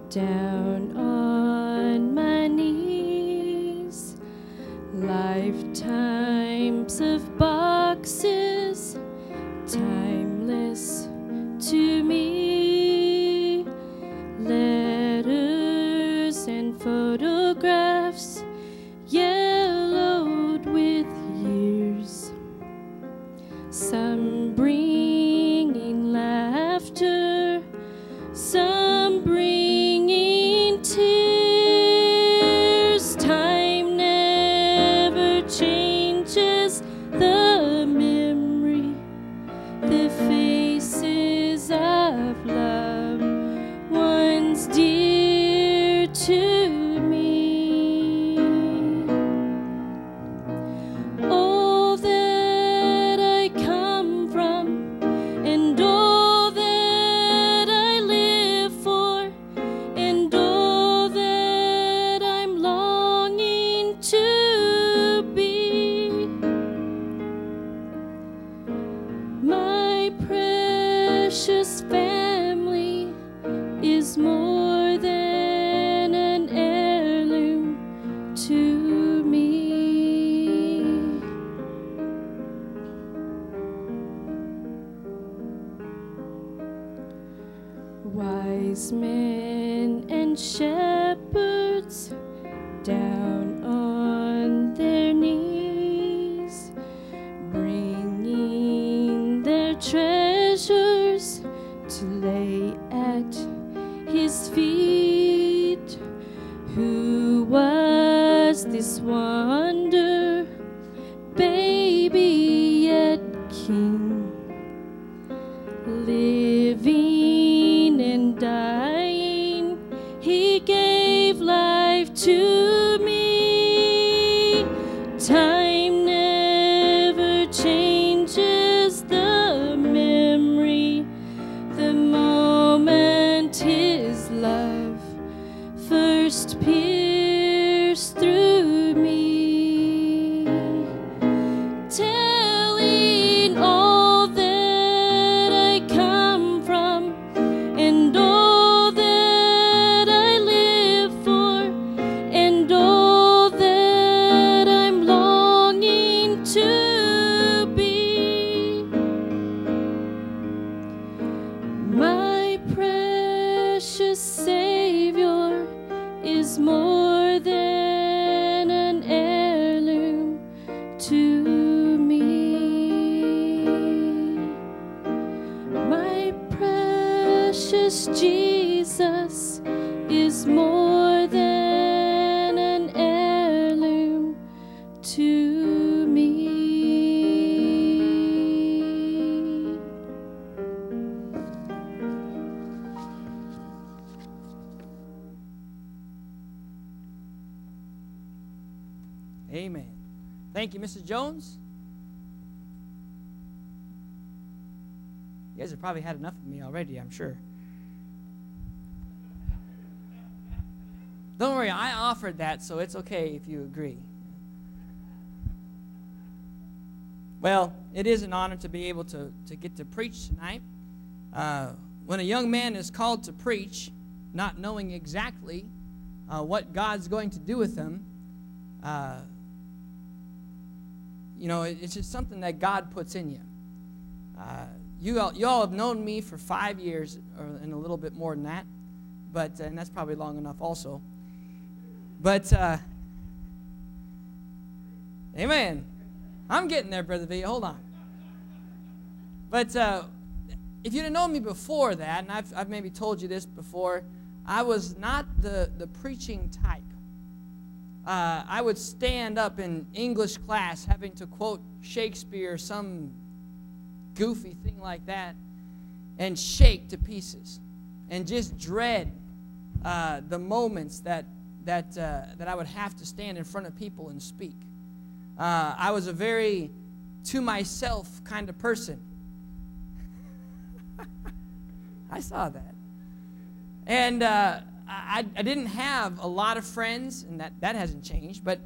down on my knees. Lifetimes of boxes, timeless to me. Letters and photographs, yellowed with years. Some bringing laughter, some bringing tears. Time never changes the memory, the faces of love, ones dear to me. All that I come from and all that I live for and all that I'm longing to be. My precious family is more than an heirloom to me. Wise men and shepherds down on their knees, bringing their treasures to lay at his feet. Who was this wonder, baby yet king, living and dying? He gave life to me. Time never changes the memory, the moment his love first pierced through me. Telling all that I come from and all that I live for and all that I'm longing to be. My precious Savior is more than an heirloom to me. My precious Jesus is more than an heirloom to me. Amen. Thank you, Mrs. Jones. You guys have probably had enough of me already, I'm sure. Don't worry, I offered that, so it's okay if you agree. Well, it is an honor to be able to get to preach tonight. When a young man is called to preach, not knowing exactly what God's going to do with him, it's just something that God puts in you. You all have known me for 5 years, and a little bit more than that, and that's probably long enough also. But, amen. I'm getting there, Brother V. Hold on. But if you'd have known me before that, and I've maybe told you this before, I was not the preaching type. I would stand up in English class having to quote Shakespeare or some goofy thing like that and shake to pieces and just dread the moments that I would have to stand in front of people and speak. I was a very to myself kind of person. I saw that. And I didn't have a lot of friends, and that hasn't changed, but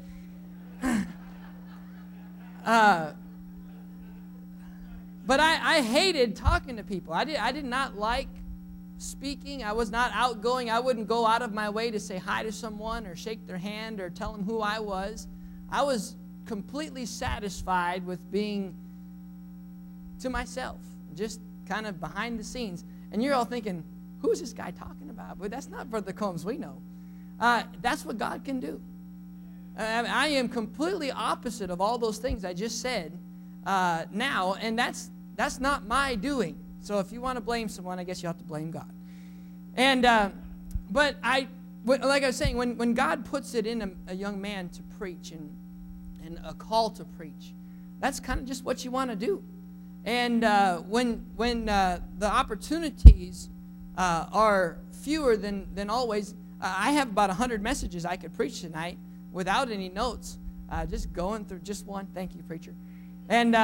I hated talking to people. I did not like speaking. I was not outgoing. I wouldn't go out of my way to say hi to someone or shake their hand or tell them who I was. I was completely satisfied with being to myself, just kind of behind the scenes. And you're all thinking, who is this guy talking about? But that's not Brother Combs, we know. That's what God can do. I am completely opposite of all those things I just said now, and that's not my doing. So if you want to blame someone, I guess you have to blame God. And but like I was saying, when God puts it in a young man to preach and a call to preach, that's kind of just what you want to do. And when the opportunities are fewer than always, I have about 100 messages I could preach tonight without any notes, just going through just one. Thank you, preacher. And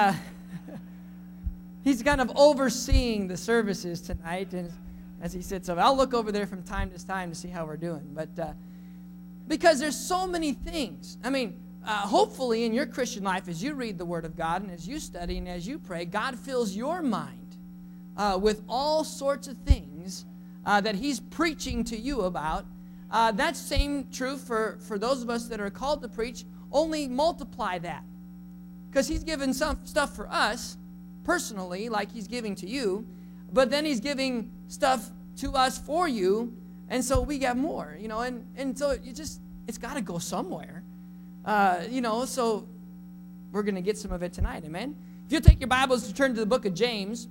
he's kind of overseeing the services tonight, and as he sits over, I'll look over there from time to time to see how we're doing. But because there's so many things. I mean, hopefully in your Christian life, as you read the Word of God and as you study and as you pray, God fills your mind with all sorts of things that He's preaching to you about. That's same true for those of us that are called to preach. Only multiply that, because He's given some stuff for us personally, like He's giving to you, but then He's giving stuff to us for you, and so we get more, and so it's got to go somewhere, so we're going to get some of it tonight, amen? If you'll take your Bibles to turn to the book of James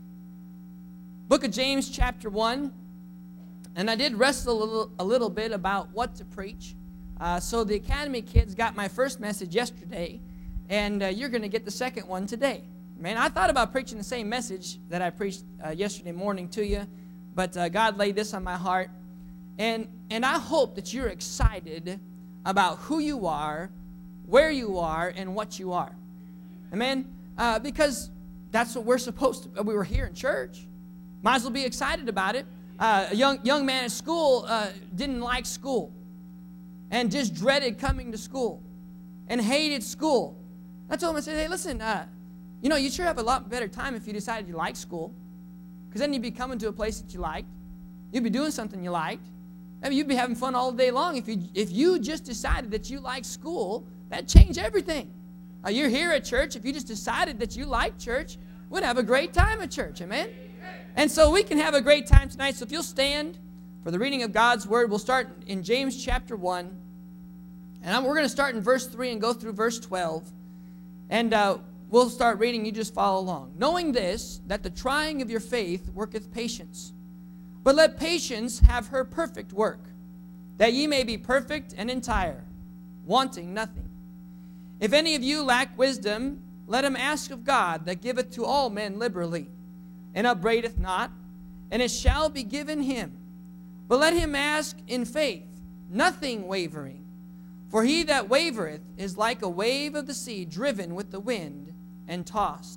chapter 1, and I did wrestle a little bit about what to preach, so the Academy kids got my first message yesterday, and you're going to get the second one today. Man, I thought about preaching the same message that I preached yesterday morning to you, but God laid this on my heart. And I hope that you're excited about who you are, where you are, and what you are. Amen? Because that's what we're supposed to. We were here in church. Might as well be excited about it. A young man at school didn't like school and just dreaded coming to school and hated school. I told him, I said, hey, listen, you sure have a lot better time if you decided you like school, because then you'd be coming to a place that you liked. You'd be doing something you liked. I mean, you'd be having fun all day long. If you just decided that you like school, that'd change everything. You're here at church. If you just decided that you like church, we'd have a great time at church. Amen? And so we can have a great time tonight. So if you'll stand for the reading of God's Word, we'll start in James chapter 1. And we're going to start in verse 3 and go through verse 12. And we'll start reading. You just follow along. Knowing this, that the trying of your faith worketh patience. But let patience have her perfect work, that ye may be perfect and entire, wanting nothing. If any of you lack wisdom, let him ask of God, that giveth to all men liberally, and upbraideth not, and it shall be given him. But let him ask in faith, nothing wavering. For he that wavereth is like a wave of the sea, driven with the wind and tossed.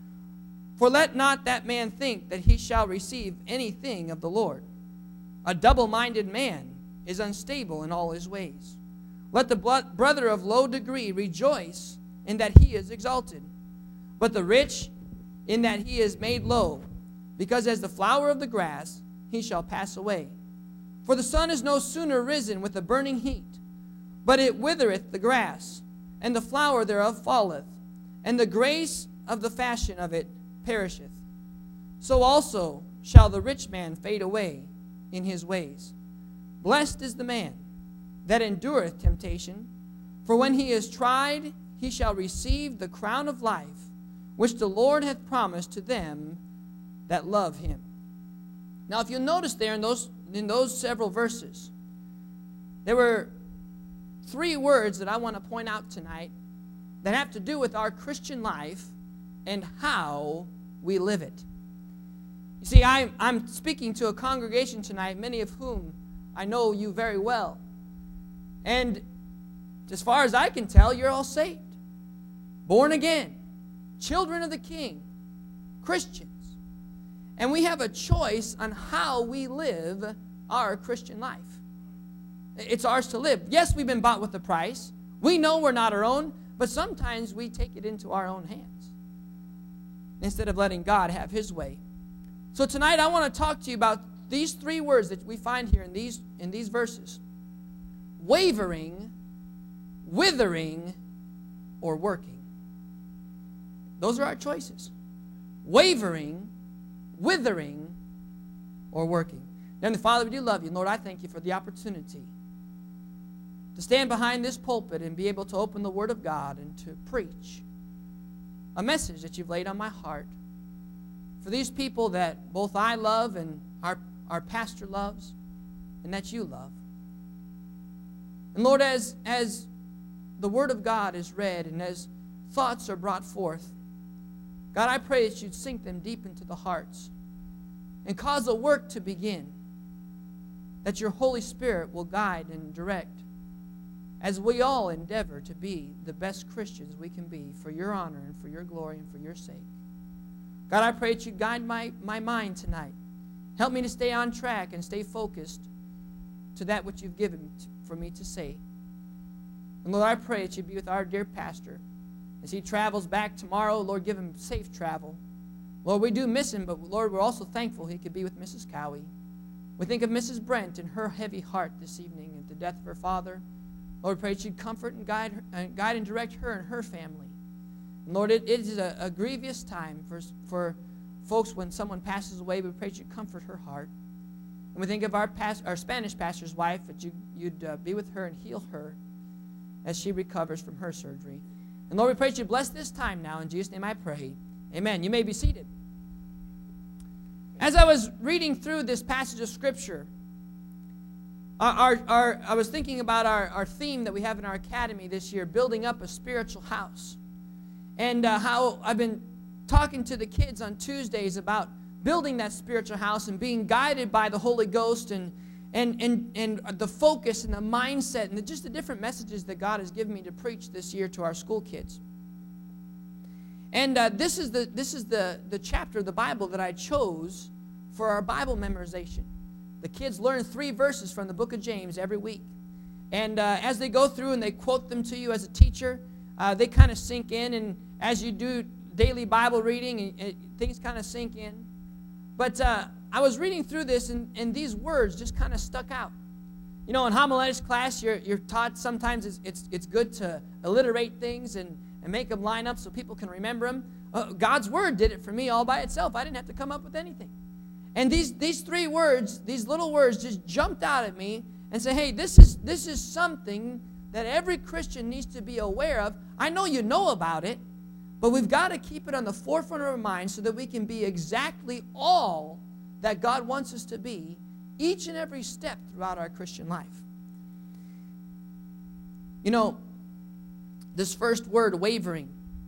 For let not that man think that he shall receive anything of the Lord. A double-minded man is unstable in all his ways. Let the brother of low degree rejoice in that he is exalted, but the rich in that he is made low, because as the flower of the grass he shall pass away. For the sun is no sooner risen with a burning heat, but it withereth the grass, and the flower thereof falleth, and the grace of the fashion of it perisheth. So also shall the rich man fade away in his ways. Blessed is the man that endureth temptation, for when he is tried, he shall receive the crown of life, which the Lord hath promised to them that love him. Now, if you'll notice there in those several verses, there were 3 words that I want to point out tonight that have to do with our Christian life and how we live it. You see, I'm speaking to a congregation tonight, many of whom I know you very well. And as far as I can tell, you're all saved, born again, children of the King, Christians. And we have a choice on how we live our Christian life. It's ours to live. Yes, we've been bought with a price. We know we're not our own, but sometimes we take it into our own hands instead of letting God have His way. So tonight I want to talk to you about these three words that we find here in these verses: wavering, withering, or working. Those are our choices. Wavering, withering, or working. Heavenly Father, we do love you. Lord, I thank you for the opportunity to stand behind this pulpit and be able to open the Word of God and to preach a message that you've laid on my heart for these people that both I love and our pastor loves and that you love. And Lord, as the Word of God is read and as thoughts are brought forth, God, I pray that you'd sink them deep into the hearts and cause a work to begin, that your Holy Spirit will guide and direct as we all endeavor to be the best Christians we can be for your honor and for your glory and for your sake. God, I pray that you guide my mind tonight. Help me to stay on track and stay focused to that which you've given for me to say. And Lord, I pray that you be with our dear pastor as he travels back tomorrow. Lord, give him safe travel. Lord, we do miss him, but Lord, we're also thankful he could be with Mrs. Cowie. We think of Mrs. Brent and her heavy heart this evening at the death of her father. Lord, pray that you'd comfort and guide and direct her and her family. And Lord, it is a grievous time for folks when someone passes away. We pray that you'd comfort her heart. And we think of our Spanish pastor's wife, that you'd be with her and heal her as she recovers from her surgery. And Lord, we pray that you bless this time now. In Jesus' name I pray. Amen. You may be seated. As I was reading through this passage of Scripture, I was thinking about our theme that we have in our academy this year, building up a spiritual house. And how I've been talking to the kids on Tuesdays about building that spiritual house and being guided by the Holy Ghost and the focus and the mindset and just the different messages that God has given me to preach this year to our school kids. And this is the chapter of the Bible that I chose for our Bible memorization. The kids learn 3 verses from the book of James every week. And as they go through and they quote them to you as a teacher, they kind of sink in. And as you do daily Bible reading, things kind of sink in. But I was reading through this, and these words just kind of stuck out. You know, in homiletics class, you're taught sometimes it's good to alliterate things and make them line up so people can remember them. God's Word did it for me all by itself. I didn't have to come up with anything. And these 3 words, these little words just jumped out at me and said, hey, this is something that every Christian needs to be aware of. I know you know about it, but we've got to keep it on the forefront of our mind so that we can be exactly all that God wants us to be each and every step throughout our Christian life. You know, this first word, wavering,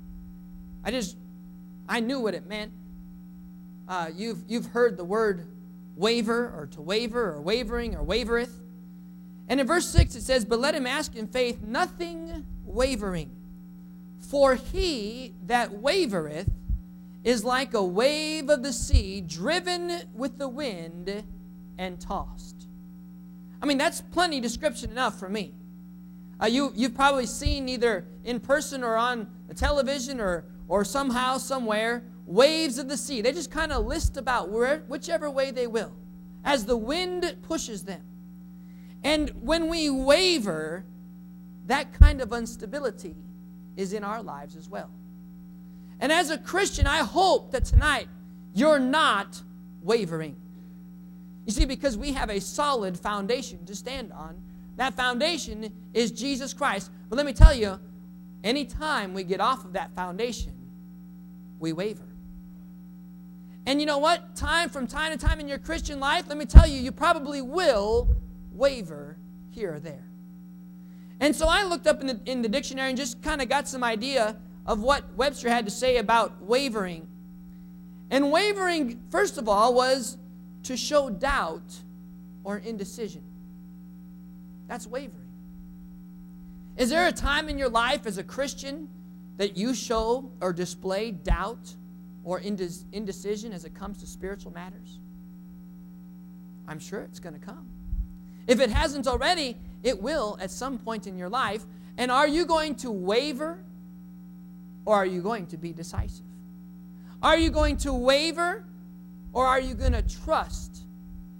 I knew what it meant. You've heard the word waver or to waver or wavering or wavereth. And in verse 6 it says, but let him ask in faith, nothing wavering. For he that wavereth is like a wave of the sea, driven with the wind and tossed. I mean, that's plenty description enough for me. You've probably seen either in person or on the television or somehow, somewhere, waves of the sea. They just kind of list about whichever way they will as the wind pushes them. And when we waver, that kind of instability is in our lives as well. And as a Christian, I hope that tonight you're not wavering. You see, because we have a solid foundation to stand on. That foundation is Jesus Christ. But let me tell you, anytime we get off of that foundation, we waver. And you know what? From time to time in your Christian life, let me tell you, you probably will waver here or there. And so I looked up in the dictionary and just kind of got some idea of what Webster had to say about wavering. And wavering, first of all, was to show doubt or indecision. That's wavering. Is there a time in your life as a Christian that you show or display doubt or indecision as it comes to spiritual matters? I'm sure it's going to come. If it hasn't already, it will at some point in your life. And are you going to waver or are you going to be decisive? Are you going to waver or are you going to trust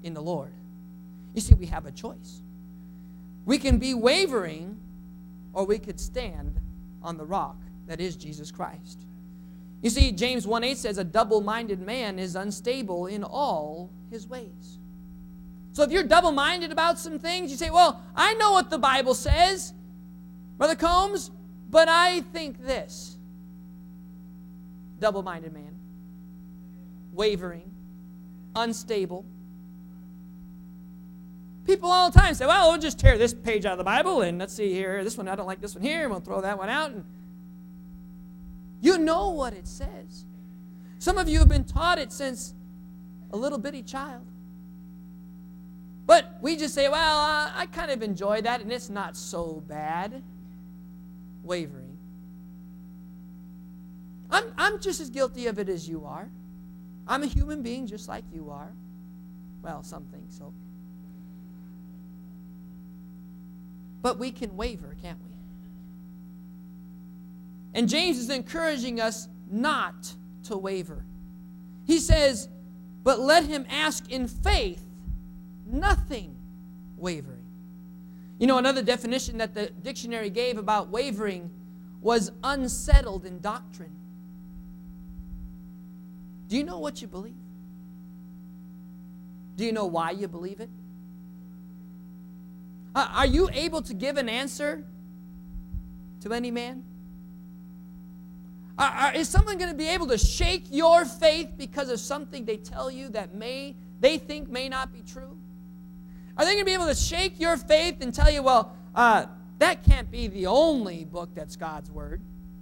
in the Lord. You see, we have a choice. We can be wavering, or we could stand on the rock that is Jesus Christ. You see, James 1:8 says, a double-minded man is unstable in all his ways. So if you're double-minded about some things, you say, well, I know what the Bible says, Brother Combs, but I think this. Double-minded man. Wavering. Unstable. People all the time say, well, we'll just tear this page out of the Bible, and let's see here, this one, I don't like this one here, and we'll throw that one out. And you know what it says. Some of you have been taught it since a little bitty child. But we just say, well, I kind of enjoy that, and it's not so bad. Wavering. I'm just as guilty of it as you are. I'm a human being just like you are. Well, some think so. But we can waver, can't we? And James is encouraging us not to waver. He says, but let him ask in faith, nothing wavering. You know, another definition that the dictionary gave about wavering was unsettled in doctrine. Do you know what you believe? Do you know why you believe it? Are you able to give an answer to any man? Is someone going to be able to shake your faith because of something they tell you that they think may not be true? Are they going to be able to shake your faith and tell you, well, that can't be the only book that's God's Word?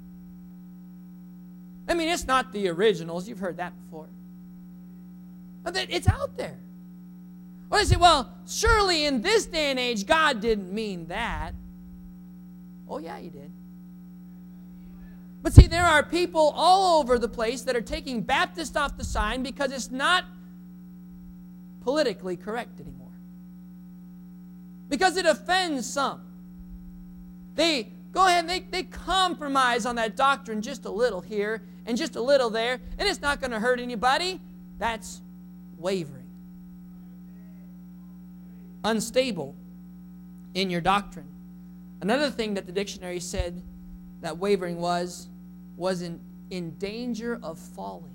I mean, it's not the originals. You've heard that before. But it's out there. Or they say, well, surely in this day and age, God didn't mean that. Oh, yeah, He did. But see, there are people all over the place that are taking Baptist off the sign because it's not politically correct anymore. Because it offends some. They go ahead and they compromise on that doctrine just a little here and just a little there, and it's not going to hurt anybody. That's wavering. Unstable in your doctrine. Another thing that the dictionary said that wavering was in danger of falling.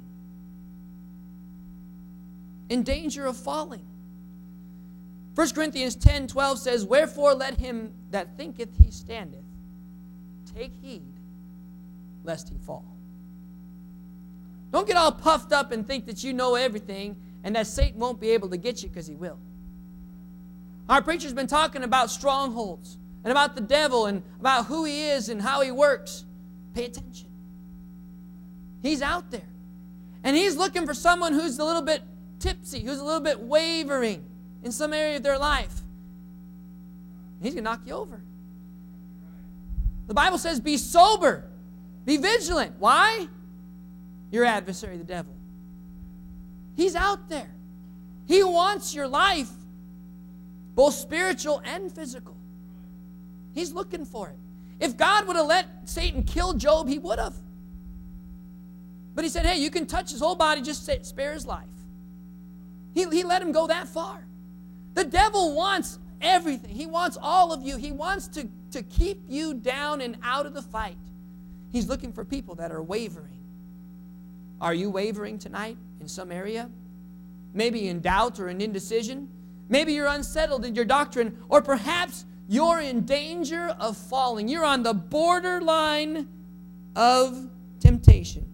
In danger of falling. 1 Corinthians 10:12 says, wherefore let him that thinketh he standeth take heed lest he fall. Don't get all puffed up and think that you know everything and that Satan won't be able to get you, because he will. Our preacher's been talking about strongholds and about the devil and about who he is and how he works. Pay attention. He's out there. And he's looking for someone who's a little bit tipsy, who's a little bit wavering in some area of their life. He's going to knock you over. The Bible says, be sober. Be vigilant. Why? Your adversary, the devil. He's out there. He wants your life, both spiritual and physical. He's looking for it. If God would have let Satan kill Job, he would have. But he said, hey, you can touch his whole body, just spare his life. He let him go that far. The devil wants everything. He wants all of you. He wants to keep you down and out of the fight. He's looking for people that are wavering. Are you wavering tonight in some area? Maybe in doubt or in indecision. Maybe you're unsettled in your doctrine, or perhaps you're in danger of falling. You're on the borderline of temptation.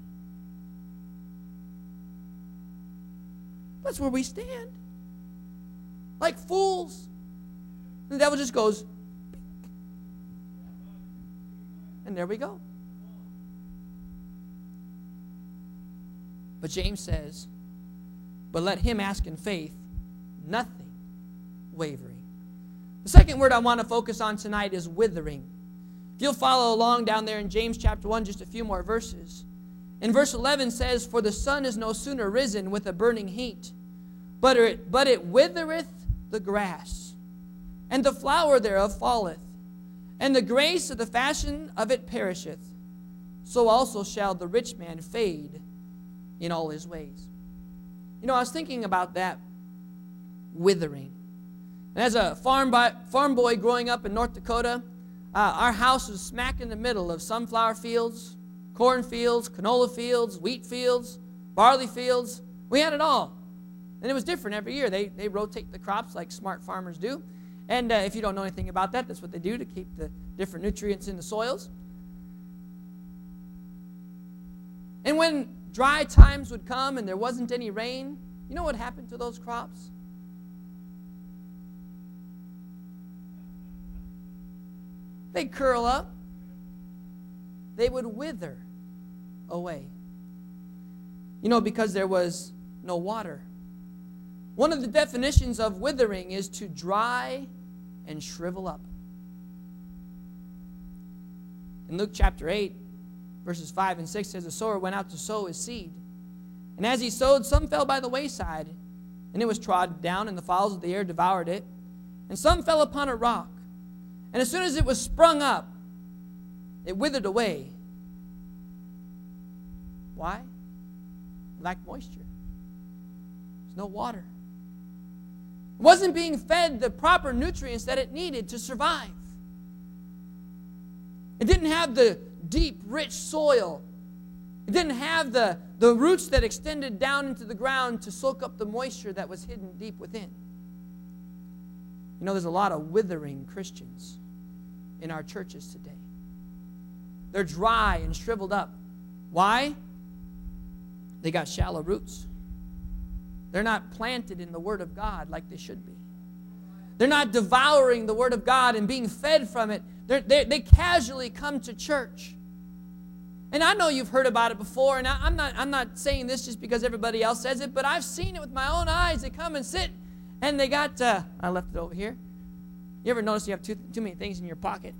That's where we stand. Like fools. The devil just goes, and there we go. But James says, but let him ask in faith, nothing wavering. The second word I want to focus on tonight is withering. If you'll follow along down there in James chapter 1, just a few more verses. In verse 11 says, for the sun is no sooner risen with a burning heat, but it withereth the grass, and the flower thereof falleth, and the grace of the fashion of it perisheth. So also shall the rich man fade in all his ways. You know, I was thinking about that. withering. And as a farm boy growing up in North Dakota, our house was smack in the middle of sunflower fields, corn fields, canola fields, wheat fields, barley fields. We had it all. And it was different every year. They rotate the crops like smart farmers do. And if you don't know anything about that, that's what they do to keep the different nutrients in the soils. And when dry times would come and there wasn't any rain, you know what happened to those crops? They'd curl up. They would wither away. You know, because there was no water. One of the definitions of withering is to dry and shrivel up. In Luke chapter 8, verses 5 and 6 says, the sower went out to sow his seed. And as he sowed, some fell by the wayside, and it was trodden down, and the fowls of the air devoured it. And some fell upon a rock. And as soon as it was sprung up, it withered away. Why? It lacked moisture. There's no water. It wasn't being fed the proper nutrients that it needed to survive. It didn't have the deep, rich soil. It didn't have the roots that extended down into the ground to soak up the moisture that was hidden deep within. You know, there's a lot of withering Christians in our churches today. They're dry and shriveled up. Why? They got shallow roots. They're not planted in the Word of God like they should be. They're not devouring the Word of God and being fed from it. They casually come to church. And I know you've heard about it before, and I'm not saying this just because everybody else says it, but I've seen it with my own eyes. They come and sit, and they got, I left it over here. You ever notice you have too many things in your pocket?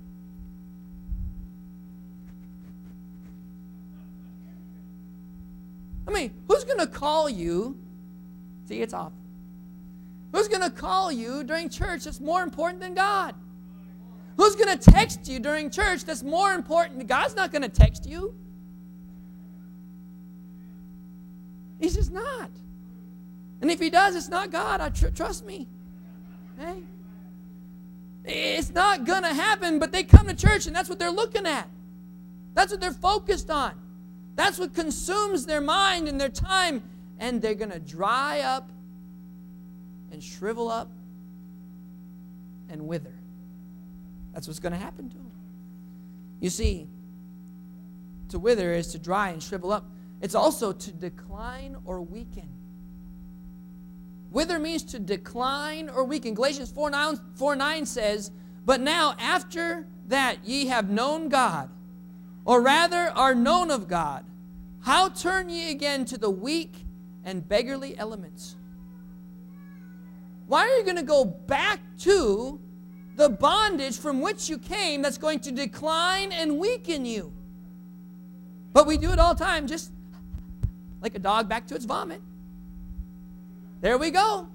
I mean, who's going to call you? See, it's off. Who's going to call you during church that's more important than God? Who's going to text you during church that's more important? God's not going to text you. He's just not. And if he does, it's not God. Trust me. Hey? It's not going to happen, but they come to church and that's what they're looking at. That's what they're focused on. That's what consumes their mind and their time. And they're going to dry up and shrivel up and wither. That's what's going to happen to them. You see, to wither is to dry and shrivel up. It's also to decline or weaken. Wither means to decline or weaken. Galatians 4:9 says, but now after that ye have known God, or rather are known of God, how turn ye again to the weak and beggarly elements? Why are you going to go back to the bondage from which you came that's going to decline and weaken you? But we do it all the time, just like a dog back to its vomit. There we go.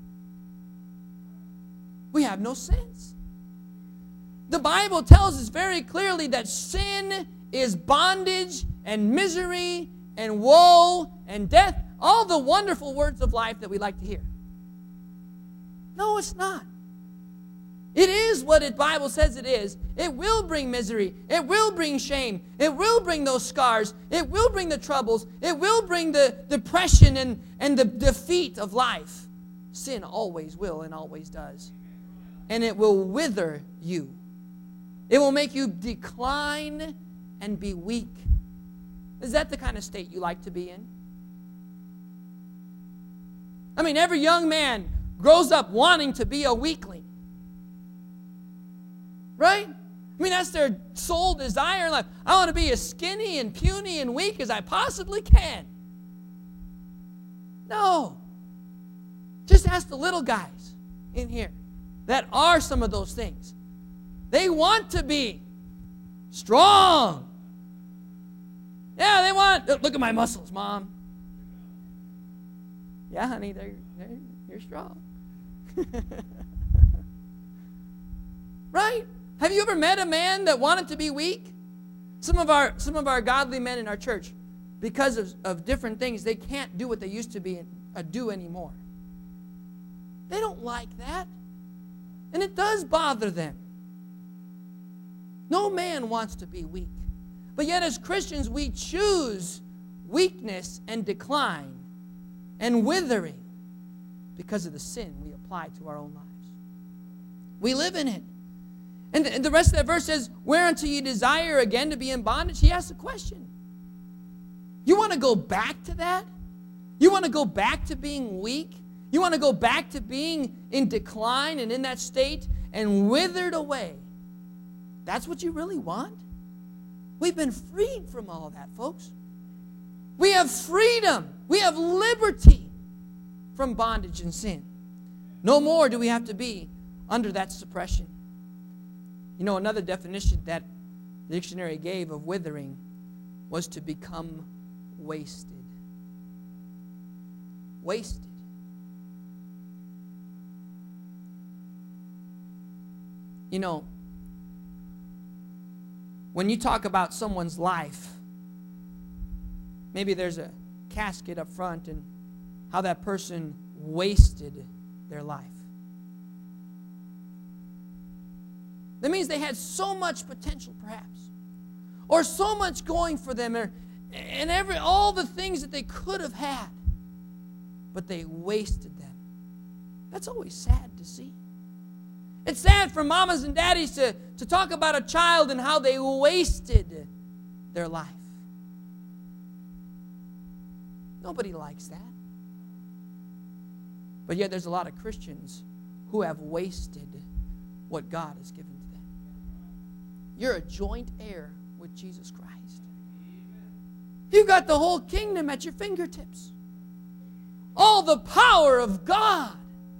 We have no sense. The Bible tells us very clearly that sin is bondage and misery and woe and death. All the wonderful words of life that we like to hear. No, it's not. It is what the Bible says it is. It will bring misery. It will bring shame. It will bring those scars. It will bring the troubles. It will bring the depression and the defeat of life. Sin always will and always does. And it will wither you. It will make you decline and be weak. Is that the kind of state you like to be in? I mean, every young man grows up wanting to be a weakling. Right? I mean, that's their sole desire in life. I want to be as skinny and puny and weak as I possibly can. No. Just ask the little guys in here that are some of those things. They want to be strong. Yeah, they want, look at my muscles, Mom. Yeah, honey, you're strong. Right? Have you ever met a man that wanted to be weak? Some of our godly men in our church, because of different things, they can't do what they used to do anymore. They don't like that. And it does bother them. No man wants to be weak. But yet as Christians, we choose weakness and decline and withering because of the sin we apply to our own lives. We live in it. And the rest of that verse says, whereunto you desire again to be in bondage? He asks a question. You want to go back to that? You want to go back to being weak? You want to go back to being in decline and in that state and withered away? That's what you really want? We've been freed from all that, folks. We have freedom. We have liberty from bondage and sin. No more do we have to be under that suppression. You know, another definition that the dictionary gave of withering was to become wasted. Wasted. You know, when you talk about someone's life, maybe there's a casket up front and how that person wasted their life. That means they had so much potential, perhaps, or so much going for them, and all the things that they could have had, but they wasted them. That's always sad to see. It's sad for mamas and daddies to talk about a child and how they wasted their life. Nobody likes that. But yet there's a lot of Christians who have wasted what God has given to them. You're a joint heir with Jesus Christ. You've got the whole kingdom at your fingertips. All the power of God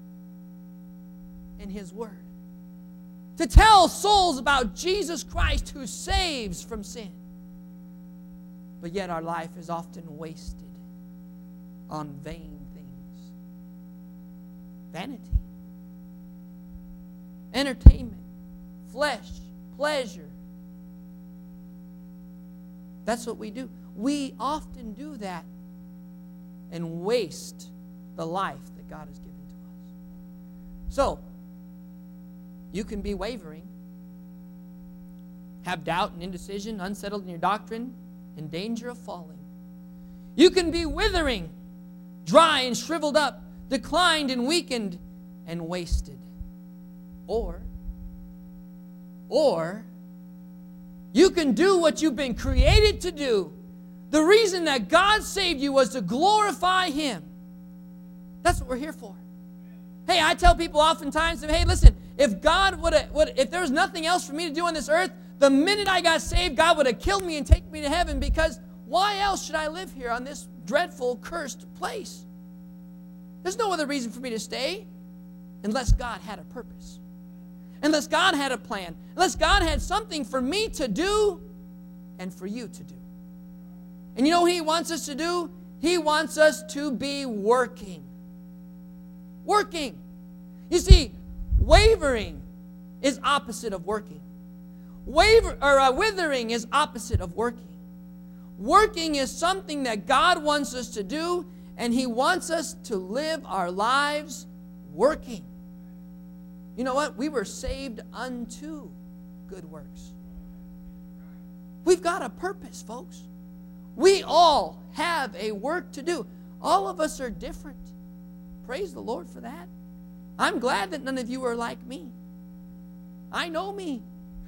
in His Word. To tell souls about Jesus Christ who saves from sin. But yet our life is often wasted on vain things. Vanity. Entertainment. Flesh. Pleasure. That's what we do. We often do that and waste the life that God has given to us. So, you can be wavering, have doubt and indecision, unsettled in your doctrine, in danger of falling. You can be withering, dry and shriveled up, declined and weakened and wasted. Or you can do what you've been created to do. The reason that God saved you was to glorify Him. That's what we're here for. Hey, I tell people oftentimes, hey, listen, if God if there was nothing else for me to do on this earth, the minute I got saved, God would have killed me and taken me to heaven, because why else should I live here on this dreadful, cursed place? There's no other reason for me to stay unless God had a purpose. Unless God had a plan. Unless God had something for me to do and for you to do. And you know what He wants us to do? He wants us to be working. Working. You see, wavering is opposite of working. Withering is opposite of working. Working is something that God wants us to do, and He wants us to live our lives working. You know what? We were saved unto good works. We've got a purpose, folks. We all have a work to do. All of us are different. Praise the Lord for that. I'm glad that none of you are like me. I know me.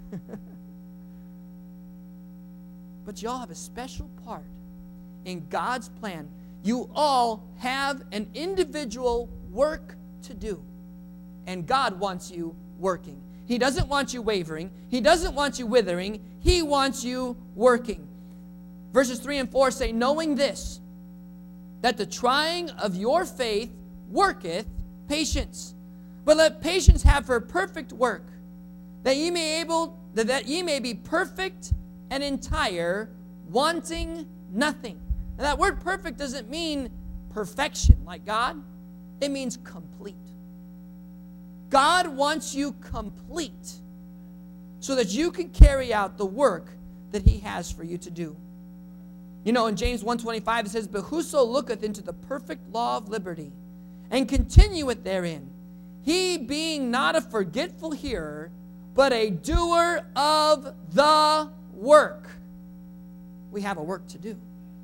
But you all have a special part in God's plan. You all have an individual work to do. And God wants you working. He doesn't want you wavering. He doesn't want you withering. He wants you working. Verses 3 and 4 say, knowing this, that the trying of your faith worketh patience. But let patience have her perfect work, that ye may be perfect and entire, wanting nothing. Now that word perfect doesn't mean perfection like God. It means complete. God wants you complete so that you can carry out the work that He has for you to do. You know, in James 1:25 it says, but whoso looketh into the perfect law of liberty and continueth therein, he being not a forgetful hearer, but a doer of the work. We have a work to do.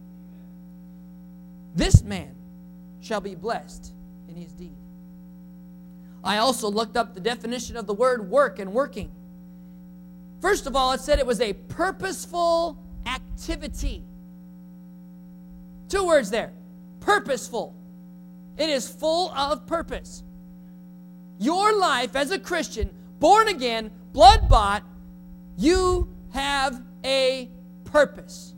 This man shall be blessed in his deed. I also looked up the definition of the word work and working. First of all, it said it was a purposeful activity. 2 words there. Purposeful. It is full of purpose. Your life as a Christian, born again, blood-bought, you have a purpose.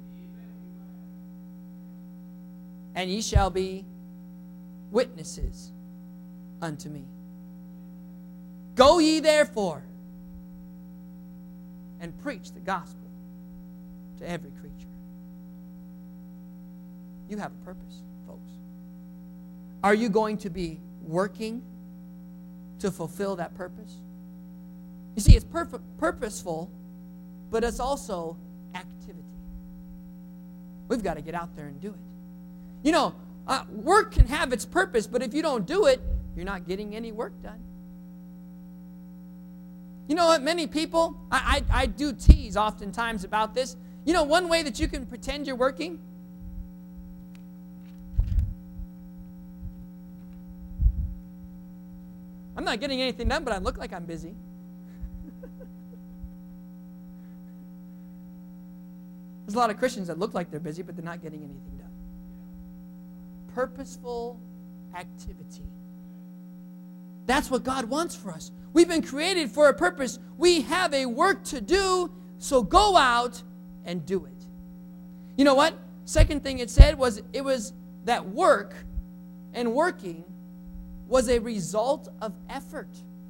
And ye shall be witnesses unto me. Go ye therefore and preach the gospel to every creature. You have a purpose, folks. Are you going to be working to fulfill that purpose? You see, it's purposeful, but it's also activity. We've got to get out there and do it. You know, work can have its purpose, but if you don't do it, you're not getting any work done. You know what? Many people, I do tease oftentimes about this. You know, one way that you can pretend you're working? I'm not getting anything done, but I look like I'm busy. There's a lot of Christians that look like they're busy, but they're not getting anything done. Purposeful activity. That's what God wants for us. We've been created for a purpose. We have a work to do, so go out and do it. You know what? Second thing it said was that work and working was a result of effort.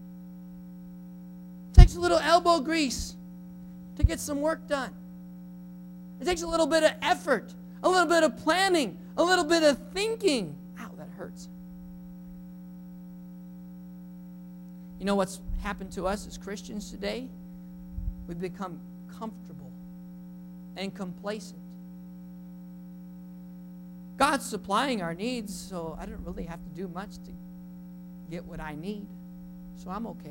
It takes a little elbow grease to get some work done. It takes a little bit of effort, a little bit of planning, a little bit of thinking. Ow, that hurts. You know what's happened to us as Christians today? We've become comfortable and complacent. God's supplying our needs, so I don't really have to do much to get what I need, so I'm okay.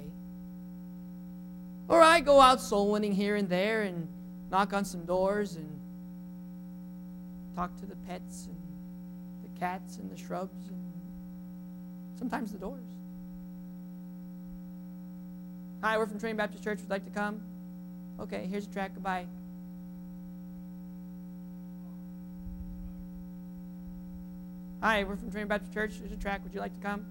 Or I go out soul winning here and there and knock on some doors and talk to the pets and the cats and the shrubs and sometimes the doors. Hi, we're from Trinity Baptist Church. Would like to come? Okay, here's a tract. Goodbye. Hi, we're from Trinity Baptist Church. Here's a tract. Would you like to come?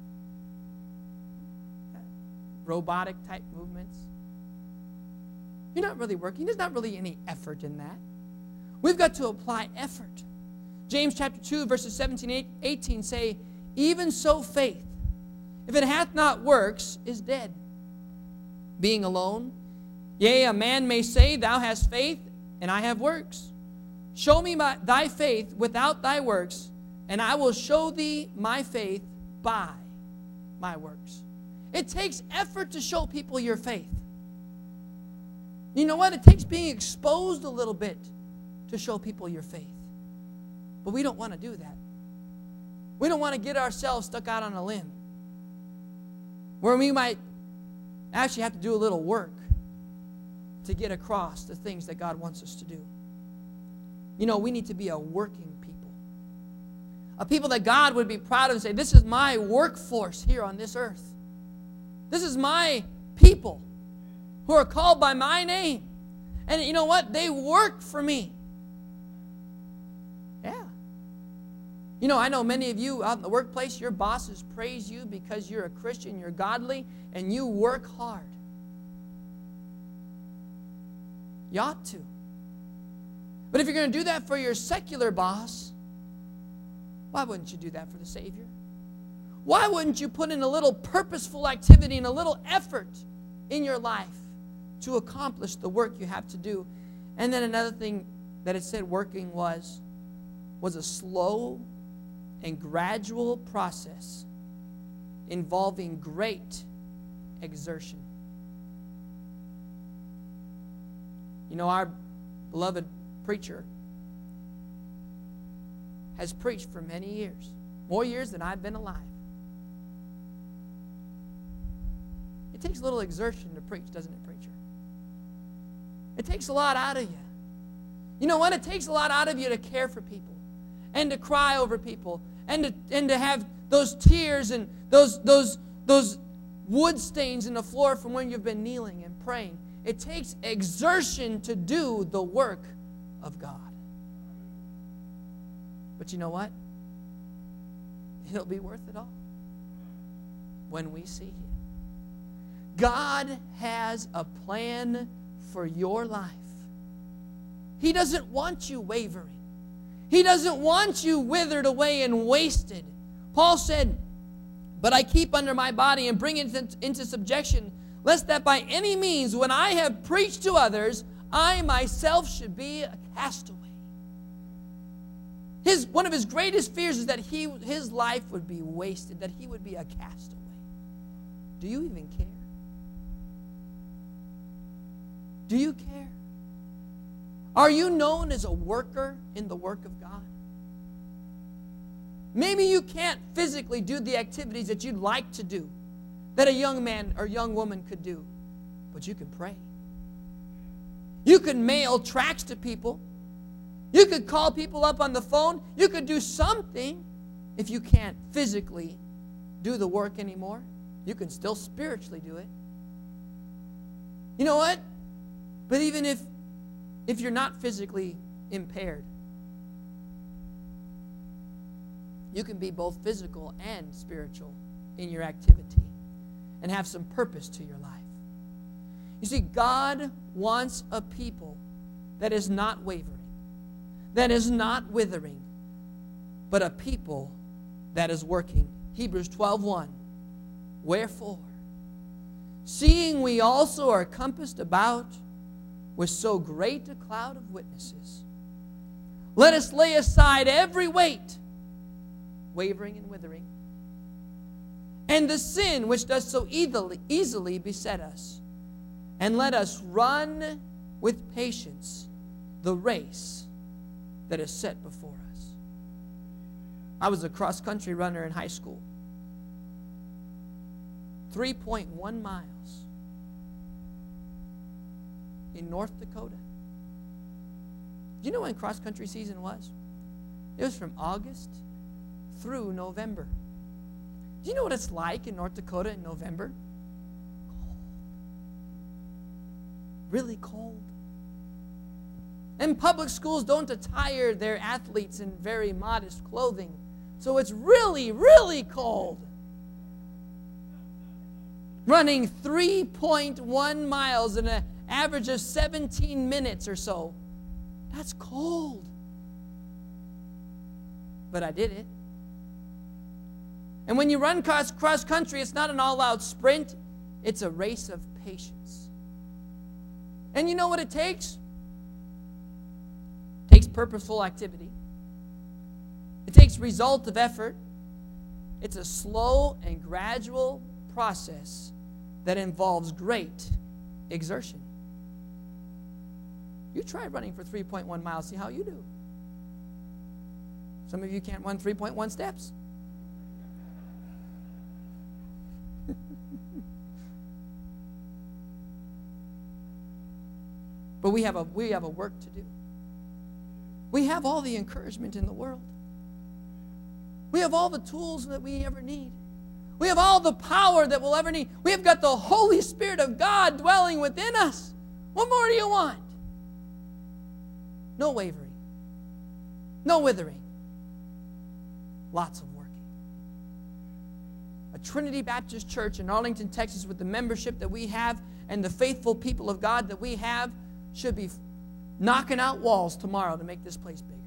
Robotic type movements. You're not really working. There's not really any effort in that. We've got to apply effort. James chapter 2, verses 17, 18 say, even so faith, if it hath not works, is dead. Being alone, yea, a man may say, thou hast faith, and I have works. Show me thy faith without thy works, and I will show thee my faith by my works. It takes effort to show people your faith. You know what? It takes being exposed a little bit to show people your faith. But we don't want to do that. We don't want to get ourselves stuck out on a limb where we might actually have to do a little work to get across the things that God wants us to do. You know, we need to be a working people. A people that God would be proud of and say, this is my workforce here on this earth. This is my people who are called by my name. And you know what? They work for me. Yeah. You know, I know many of you out in the workplace, your bosses praise you because you're a Christian, you're godly, and you work hard. You ought to. But if you're going to do that for your secular boss, why wouldn't you do that for the Savior? Why wouldn't you put in a little purposeful activity and a little effort in your life to accomplish the work you have to do? And then another thing that it said working was a slow and gradual process involving great exertion. You know, our beloved preacher has preached for many years, more years than I've been alive. It takes a little exertion to preach, doesn't it, preacher? It takes a lot out of you. You know what? It takes a lot out of you to care for people and to cry over people and to have those tears and those wood stains in the floor from when you've been kneeling and praying. It takes exertion to do the work of God. But you know what? It'll be worth it all when we see Him. God has a plan for your life. He doesn't want you wavering. He doesn't want you withered away and wasted. Paul said, "But I keep under my body and bring it into subjection, lest that by any means, when I have preached to others, I myself should be a castaway." One of his greatest fears is that his life would be wasted, that he would be a castaway. Do you even care? Do you care? Are you known as a worker in the work of God? Maybe you can't physically do the activities that you'd like to do, that a young man or young woman could do, but you can pray. You can mail tracts to people. You could call people up on the phone. You could do something. If you can't physically do the work anymore, you can still spiritually do it. You know what? But even if you're not physically impaired, you can be both physical and spiritual in your activity and have some purpose to your life. You see, God wants a people that is not wavering, that is not withering, but a people that is working. Hebrews 12:1. Wherefore, seeing we also are compassed about with so great a cloud of witnesses, let us lay aside every weight, wavering and withering, and the sin which does so easily beset us, and let us run with patience the race that is set before us. I was a cross-country runner in high school. 3.1 miles in North Dakota. Do you know when cross-country season was? It was from August through November. Do you know what it's like in North Dakota in November? Cold. Really cold. And public schools don't attire their athletes in very modest clothing. So it's really, really cold. Running 3.1 miles in an average of 17 minutes or so. That's cold. But I did it. And when you run cross country, it's not an all-out sprint. It's a race of patience. And you know what it takes? It takes purposeful activity. It takes result of effort. It's a slow and gradual process that involves great exertion. You try running for 3.1 miles, see how you do. Some of you can't run 3.1 steps. But we have a work to do. We have all the encouragement in the world. We have all the tools that we ever need. We have all the power that we'll ever need. We have got the Holy Spirit of God dwelling within us. What more do you want? No wavering. No withering. Lots of working. A Trinity Baptist Church in Arlington, Texas, with the membership that we have and the faithful people of God that we have, should be knocking out walls tomorrow to make this place bigger.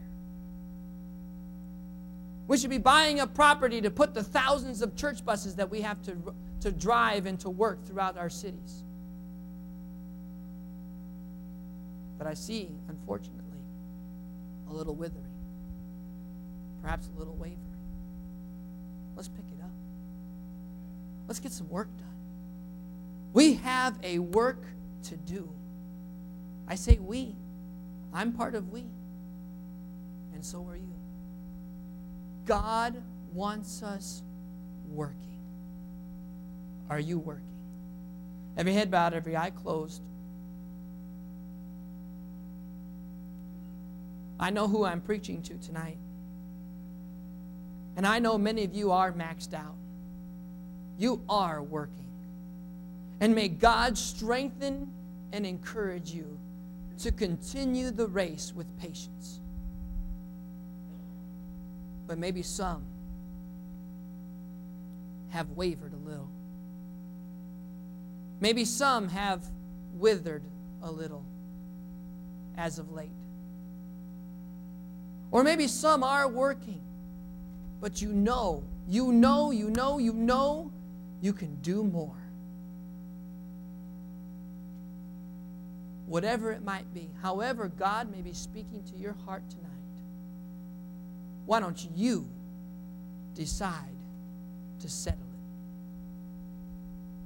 We should be buying up property to put the thousands of church buses that we have to drive and to work throughout our cities. But I see, unfortunately, a little withering, perhaps a little wavering. Let's pick it up. Let's get some work done. We have a work to do. I say we. I'm part of we. And so are you. God wants us working. Are you working? Every head bowed, every eye closed. I know who I'm preaching to tonight. And I know many of you are maxed out. You are working. And may God strengthen and encourage you to continue the race with patience. But maybe some have wavered a little. Maybe some have withered a little as of late. Or maybe some are working, but you know you can do more. Whatever it might be, however God may be speaking to your heart tonight, why don't you decide to settle?